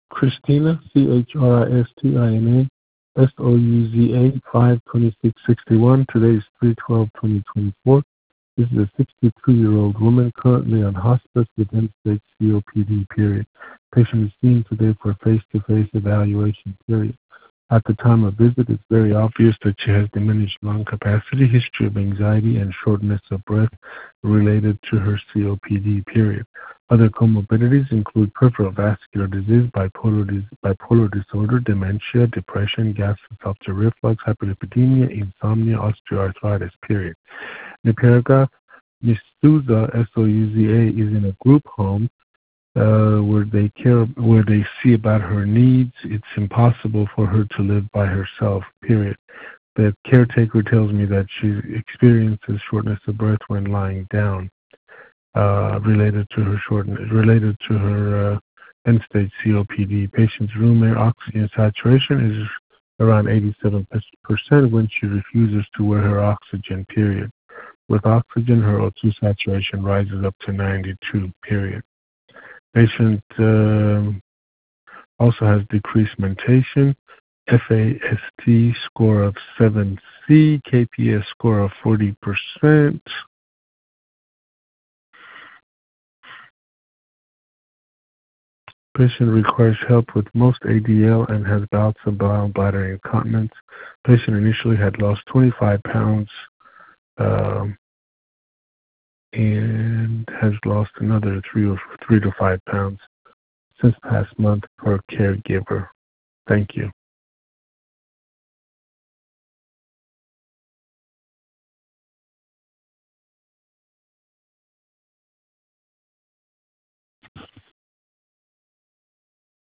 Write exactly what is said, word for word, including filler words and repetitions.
Christina, C H R I S T I N A, S O U Z A, five twenty-six sixty-one. Today is three twelve twenty twenty-four. This is a sixty-two-year-old woman currently on hospice with end-stage C O P D, period. Patient is seen today for face-to-face evaluation, period. At the time of visit, it's very obvious that she has diminished lung capacity, history of anxiety, and shortness of breath related to her C O P D, period. Other comorbidities include peripheral vascular disease, bipolar, dis- bipolar disorder, dementia, depression, gastric ulcer reflux, hyperlipidemia, insomnia, osteoarthritis, period. In the paragraph, Miss Souza, S O U Z A, is in a group home uh, where they care, where they see about her needs. It's impossible for her to live by herself, period. The caretaker tells me that she experiences shortness of breath when lying down, uh, related to her shortness, related to her uh, end-stage C O P D. Patient's room air oxygen saturation is around eighty-seven percent when she refuses to wear her oxygen, period. With oxygen, her O two saturation rises up to ninety-two, period. Patient um, also has decreased mentation, F A S T score of seven C, K P S score of forty percent. Patient requires help with most A D L and has bouts of bowel, bladder incontinence. Patient initially had lost twenty-five pounds um, and has lost another three or three to five pounds since past month per caregiver. Thank you.